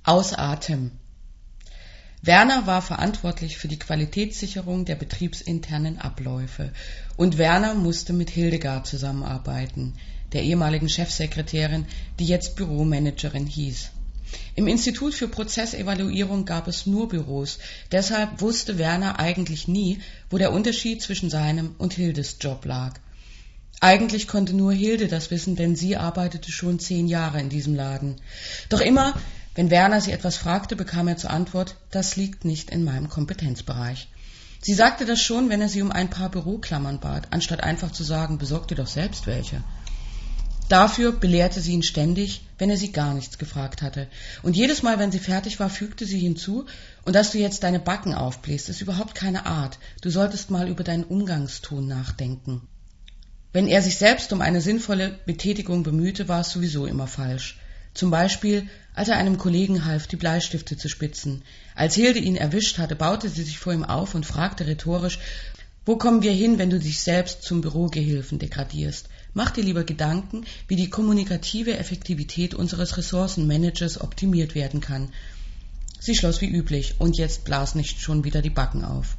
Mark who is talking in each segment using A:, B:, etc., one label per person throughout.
A: Außer Atem. Werner war verantwortlich für die Qualitätssicherung der betriebsinternen Abläufe und Werner musste mit Hildegard zusammenarbeiten, der ehemaligen Chefsekretärin, die jetzt Büromanagerin hieß. Im Institut für Prozessevaluierung gab es nur Büros, deshalb wusste Werner eigentlich nie, wo der Unterschied zwischen seinem und Hildes Job lag. Eigentlich konnte nur Hilde das wissen, denn sie arbeitete schon 10 Jahre in diesem Laden. Doch immer, wenn Werner sie etwas fragte, bekam er zur Antwort, das liegt nicht in meinem Kompetenzbereich. Sie sagte das schon, wenn er sie um ein paar Büroklammern bat, anstatt einfach zu sagen, besorg dir doch selbst welche. Dafür belehrte sie ihn ständig, wenn er sie gar nichts gefragt hatte. Und jedes Mal, wenn sie fertig war, fügte sie hinzu, und dass du jetzt deine Backen aufbläst, ist überhaupt keine Art. Du solltest mal über deinen Umgangston nachdenken. Wenn er sich selbst um eine sinnvolle Betätigung bemühte, war es sowieso immer falsch. Zum Beispiel, als er einem Kollegen half, die Bleistifte zu spitzen. Als Hilde ihn erwischt hatte, baute sie sich vor ihm auf und fragte rhetorisch, wo kommen wir hin, wenn du dich selbst zum Bürogehilfen degradierst? Mach dir lieber Gedanken, wie die kommunikative Effektivität unseres Ressourcenmanagers optimiert werden kann. Sie schloss wie üblich, und jetzt blas nicht schon wieder die Backen auf.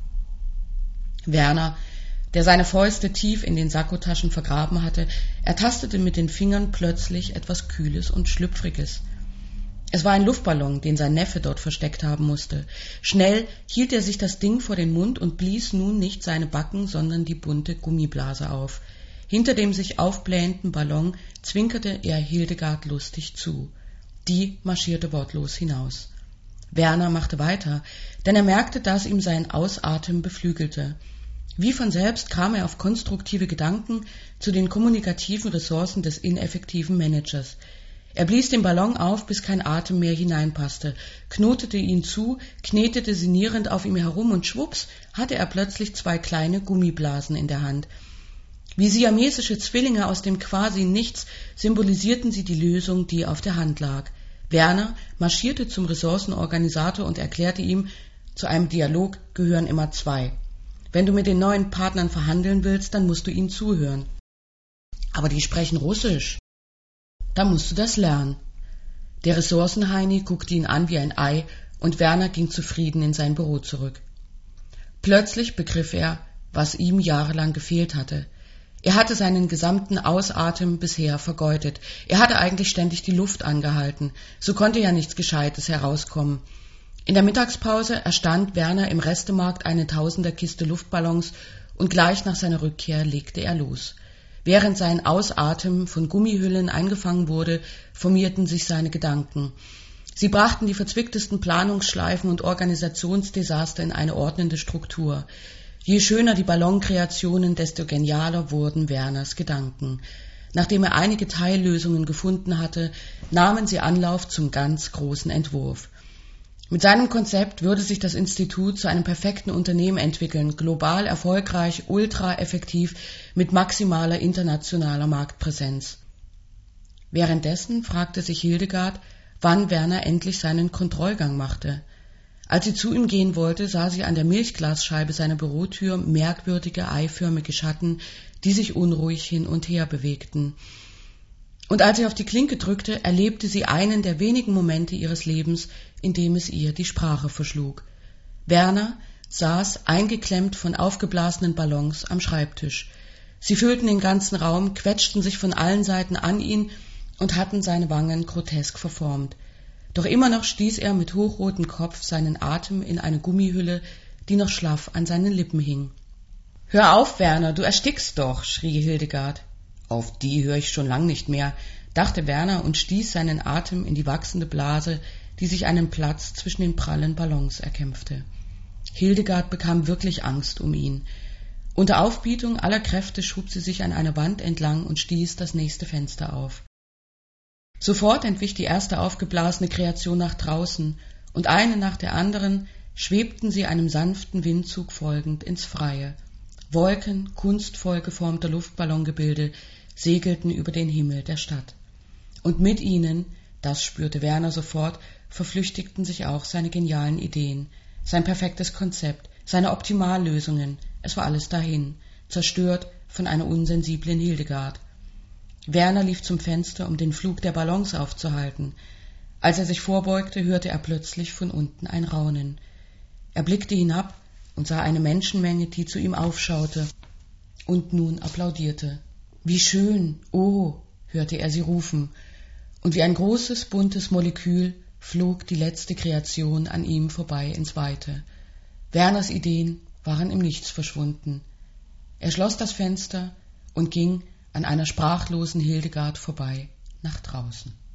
A: Werner, der seine Fäuste tief in den Sakkotaschen vergraben hatte, ertastete mit den Fingern plötzlich etwas Kühles und Schlüpfriges. Es war ein Luftballon, den sein Neffe dort versteckt haben musste. Schnell hielt er sich das Ding vor den Mund und blies nun nicht seine Backen, sondern die bunte Gummiblase auf. Hinter dem sich aufblähenden Ballon zwinkerte er Hildegard lustig zu. Die marschierte wortlos hinaus. Werner machte weiter, denn er merkte, dass ihm sein Ausatmen beflügelte. Wie von selbst kam er auf konstruktive Gedanken zu den kommunikativen Ressourcen des ineffektiven Managers. Er blies den Ballon auf, bis kein Atem mehr hineinpasste, knotete ihn zu, knetete sinnierend auf ihm herum und schwupps hatte er plötzlich 2 kleine Gummiblasen in der Hand. Wie siamesische Zwillinge aus dem quasi Nichts symbolisierten sie die Lösung, die auf der Hand lag. Werner marschierte zum Ressourcenorganisator und erklärte ihm, zu einem Dialog gehören immer 2. Wenn du mit den neuen Partnern verhandeln willst, dann musst du ihnen zuhören. Aber die sprechen Russisch. Da musst du das lernen. Der Ressourcenheini guckte ihn an wie ein Ei und Werner ging zufrieden in sein Büro zurück. Plötzlich begriff er, was ihm jahrelang gefehlt hatte. Er hatte seinen gesamten Ausatmen bisher vergeudet. Er hatte eigentlich ständig die Luft angehalten. So konnte ja nichts Gescheites herauskommen. In der Mittagspause erstand Werner im Restemarkt eine Tausenderkiste Luftballons und gleich nach seiner Rückkehr legte er los. Während sein Ausatmen von Gummihüllen eingefangen wurde, formierten sich seine Gedanken. Sie brachten die verzwicktesten Planungsschleifen und Organisationsdesaster in eine ordnende Struktur. Je schöner die Ballonkreationen, desto genialer wurden Werners Gedanken. Nachdem er einige Teillösungen gefunden hatte, nahmen sie Anlauf zum ganz großen Entwurf. Mit seinem Konzept würde sich das Institut zu einem perfekten Unternehmen entwickeln, global erfolgreich, ultra effektiv, mit maximaler internationaler Marktpräsenz. Währenddessen fragte sich Hildegard, wann Werner endlich seinen Kontrollgang machte. Als sie zu ihm gehen wollte, sah sie an der Milchglasscheibe seiner Bürotür merkwürdige eiförmige Schatten, die sich unruhig hin und her bewegten. Und als sie auf die Klinke drückte, erlebte sie einen der wenigen Momente ihres Lebens, in dem es ihr die Sprache verschlug. Werner saß, eingeklemmt von aufgeblasenen Ballons, am Schreibtisch. Sie füllten den ganzen Raum, quetschten sich von allen Seiten an ihn und hatten seine Wangen grotesk verformt. Doch immer noch stieß er mit hochrotem Kopf seinen Atem in eine Gummihülle, die noch schlaff an seinen Lippen hing. »Hör auf, Werner, du erstickst doch«, schrie Hildegard. »Auf die höre ich schon lang nicht mehr«, dachte Werner und stieß seinen Atem in die wachsende Blase, die sich einen Platz zwischen den prallen Ballons erkämpfte. Hildegard bekam wirklich Angst um ihn. Unter Aufbietung aller Kräfte schob sie sich an einer Wand entlang und stieß das nächste Fenster auf. Sofort entwich die erste aufgeblasene Kreation nach draußen, und eine nach der anderen schwebten sie einem sanften Windzug folgend ins Freie. Wolken kunstvoll geformter Luftballongebilde segelten über den Himmel der Stadt. Und mit ihnen, das spürte Werner sofort, verflüchtigten sich auch seine genialen Ideen, sein perfektes Konzept, seine Optimallösungen. Es war alles dahin, zerstört von einer unsensiblen Hildegard. Werner lief zum Fenster, um den Flug der Ballons aufzuhalten. Als er sich vorbeugte, hörte er plötzlich von unten ein Raunen. Er blickte hinab und sah eine Menschenmenge, die zu ihm aufschaute und nun applaudierte. »Wie schön! Oh!« hörte er sie rufen, und wie ein großes, buntes Molekül flog die letzte Kreation an ihm vorbei ins Weite. Werners Ideen waren im Nichts verschwunden. Er schloss das Fenster und ging an einer sprachlosen Hildegard vorbei nach draußen.